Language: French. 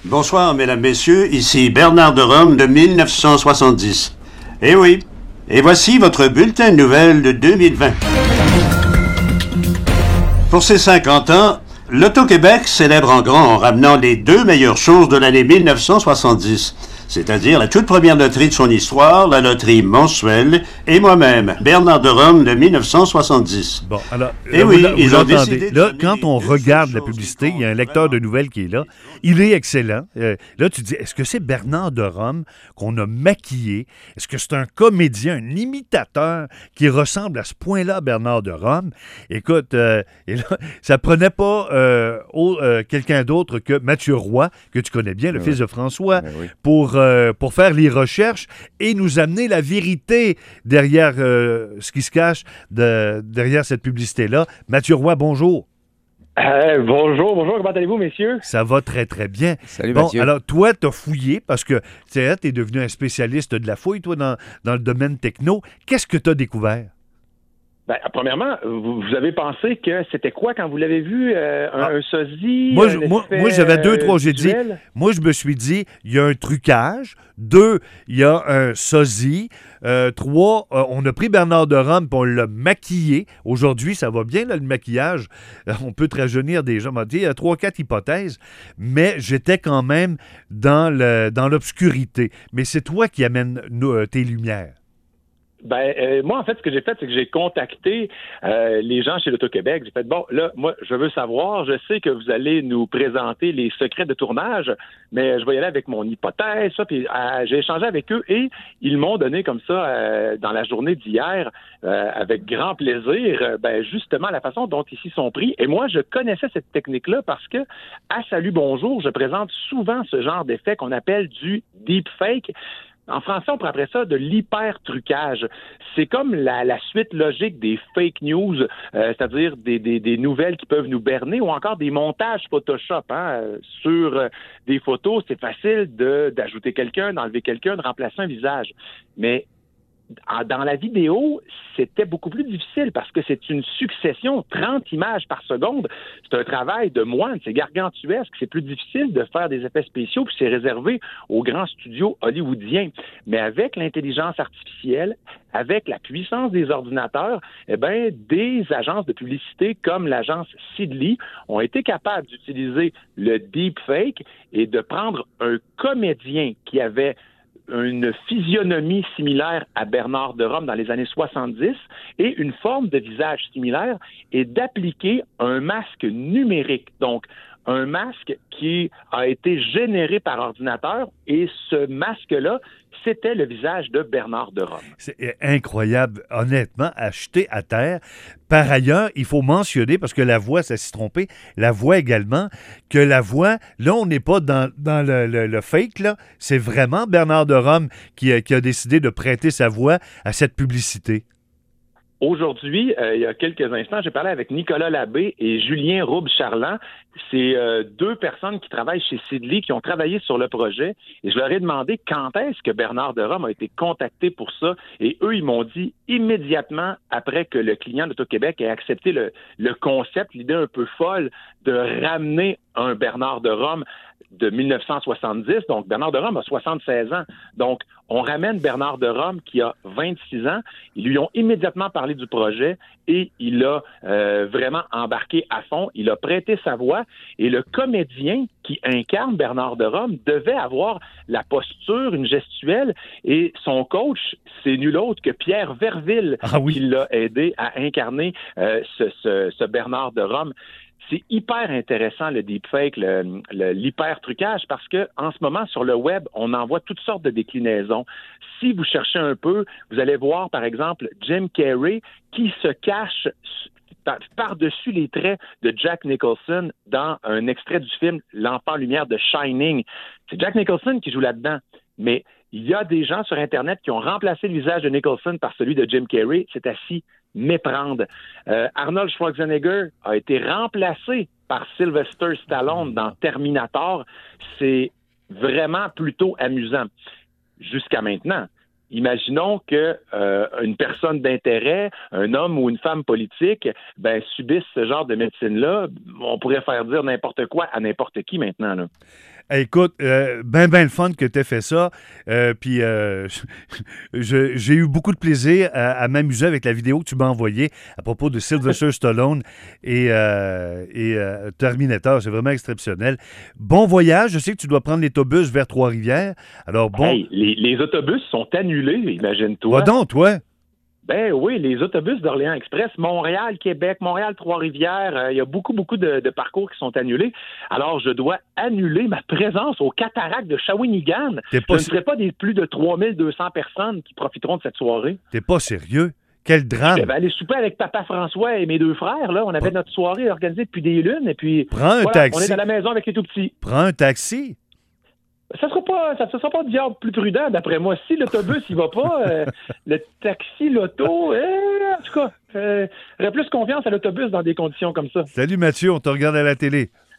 Bonsoir, mesdames, messieurs, ici Bernard de Rome de 1970. Eh oui, et voici votre bulletin de nouvelles de 2020. Pour ses 50 ans, l'Auto-Québec célèbre en grand en ramenant les deux meilleures choses de l'année 1970, c'est-à-dire la toute première loterie de son histoire, la loterie mensuelle, et moi-même, Bernard de Rome de 1970. Bon, alors, Et oui, vous entendez. Là, quand on regarde la publicité, il y a un lecteur de nouvelles qui est là. Il est excellent. Là, tu dis, est-ce que c'est Bernard de Rome qu'on a maquillé? Est-ce que c'est un comédien, un imitateur qui ressemble à ce point-là à Bernard de Rome? Écoute, et là, ça prenait pas quelqu'un d'autre que Mathieu Roy, que tu connais bien, le fils de François, pour faire les recherches et nous amener la vérité derrière ce qui se cache derrière cette publicité-là. Mathieu Roy, bonjour. Bonjour, comment allez-vous, messieurs? Ça va très, très bien. Salut, Mathieu. Alors, toi, tu as fouillé parce que tu es devenu un spécialiste de la fouille, toi, dans le domaine techno. Qu'est-ce que tu as découvert? Ben, premièrement, vous avez pensé que c'était quoi quand vous l'avez vu? Un sosie? Moi, j'avais deux, trois. J'ai dit, moi, je me suis dit, il y a un trucage. 2, il y a un sosie. 3, on a pris Bernard de Rome et on l'a maquillé. Aujourd'hui, ça va bien, là, le maquillage. On peut te rajeunir des gens. Il y a 3, 4 hypothèses, mais j'étais quand même dans l'obscurité. Mais c'est toi qui amènes tes lumières. Moi, en fait, ce que j'ai fait, c'est que j'ai contacté les gens chez l'Auto-Québec. J'ai fait, bon, là, moi, je veux savoir, je sais que vous allez nous présenter les secrets de tournage, mais je vais y aller avec mon hypothèse, ça, puis j'ai échangé avec eux et ils m'ont donné comme ça, dans la journée d'hier, avec grand plaisir, justement, la façon dont ici sont pris. Et moi, je connaissais cette technique-là parce que, à Salut Bonjour, je présente souvent ce genre d'effet qu'on appelle du deepfake. En français, on pourrait appeler ça de l'hyper-trucage. C'est comme la suite logique des fake news, c'est-à-dire des nouvelles qui peuvent nous berner ou encore des montages Photoshop. Sur des photos, c'est facile d'ajouter quelqu'un, d'enlever quelqu'un, de remplacer un visage. Mais dans la vidéo, c'était beaucoup plus difficile parce que c'est une succession, 30 images par seconde. C'est un travail de moine, c'est gargantuesque. C'est plus difficile de faire des effets spéciaux, puis c'est réservé aux grands studios hollywoodiens. Mais avec l'intelligence artificielle, avec la puissance des ordinateurs, des agences de publicité comme l'agence Sidley ont été capables d'utiliser le deepfake et de prendre un comédien qui avait une physionomie similaire à Bernard de Rome dans les années 70 et une forme de visage similaire et d'appliquer un masque numérique. Donc, un masque qui a été généré par ordinateur et ce masque-là, c'était le visage de Bernard de Rome. C'est incroyable, honnêtement, acheté à terre. Par ailleurs, il faut mentionner, parce que la voix, ça s'y trompé, la voix également, que la voix, là, on n'est pas dans le fake, là. C'est vraiment Bernard de Rome qui a décidé de prêter sa voix à cette publicité. Aujourd'hui, il y a quelques instants, j'ai parlé avec Nicolas Labbé et Julien Roube-Charland. C'est deux personnes qui travaillent chez Sidley, qui ont travaillé sur le projet. Et je leur ai demandé quand est-ce que Bernard de Rome a été contacté pour ça. Et eux, ils m'ont dit immédiatement après que le client d'Auto-Québec ait accepté le concept, l'idée un peu folle de ramener un Bernard de Rome de 1970. Donc, Bernard de Rome a 76 ans. Donc, on ramène Bernard de Rome qui a 26 ans. Ils lui ont immédiatement parlé du projet et il a vraiment embarqué à fond. Il a prêté sa voix et le comédien qui incarne Bernard de Rome devait avoir la posture, une gestuelle et son coach, c'est nul autre que Pierre Verville qui l'a aidé à incarner ce Bernard de Rome. C'est hyper intéressant le deepfake, l'hyper-trucage, parce que en ce moment, sur le web, on en voit toutes sortes de déclinaisons. Si vous cherchez un peu, vous allez voir, par exemple, Jim Carrey qui se cache par-dessus les traits de Jack Nicholson dans un extrait du film L'Enfant Lumière de Shining. C'est Jack Nicholson qui joue là-dedans, mais il y a des gens sur Internet qui ont remplacé le visage de Nicholson par celui de Jim Carrey. C'est à s'y méprendre. Arnold Schwarzenegger a été remplacé par Sylvester Stallone dans Terminator. C'est vraiment plutôt amusant. Jusqu'à maintenant. Imaginons que une personne d'intérêt, un homme ou une femme politique, subisse ce genre de médecine-là. On pourrait faire dire n'importe quoi à n'importe qui maintenant, là. Écoute, ben le fun que tu aies fait ça. Puis j'ai eu beaucoup de plaisir à m'amuser avec la vidéo que tu m'as envoyée à propos de Sylvester Stallone et Terminator. C'est vraiment exceptionnel. Bon voyage. Je sais que tu dois prendre l'autobus vers Trois-Rivières. Alors bon. Hey, les autobus sont annulés, imagine-toi. Va donc, toi. Ben oui, les autobus d'Orléans Express, Montréal, Québec, Montréal, Trois-Rivières, il y a beaucoup de parcours qui sont annulés. Alors, je dois annuler ma présence aux cataractes de Shawinigan. Je ne serai pas des plus de 3200 personnes qui profiteront de cette soirée. T'es pas sérieux? Quel drame! Je vais aller souper avec Papa François et mes 2 frères. Là, on avait notre soirée organisée depuis des lunes. Et puis, prends un taxi. On est à la maison avec les tout-petits. Prends un taxi. Ça sera pas diable plus prudent, d'après moi. Si l'autobus, il va pas, le taxi, l'auto, en tout cas, j'aurais plus confiance à l'autobus dans des conditions comme ça. Salut Mathieu, on te regarde à la télé.